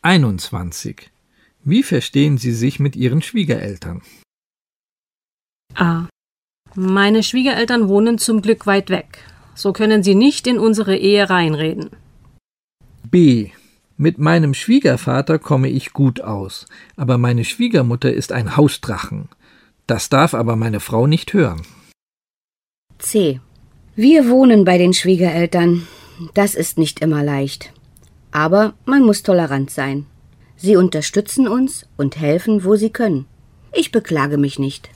21. Wie verstehen Sie sich mit Ihren Schwiegereltern? A. Meine Schwiegereltern wohnen zum Glück weit weg. So können sie nicht in unsere Ehe reinreden. B. Mit meinem Schwiegervater komme ich gut aus, aber meine Schwiegermutter ist ein Hausdrachen. Das darf aber meine Frau nicht hören. C. Wir wohnen bei den Schwiegereltern. Das ist nicht immer leicht. Aber man muss tolerant sein. Sie unterstützen uns und helfen, wo sie können. Ich beklage mich nicht.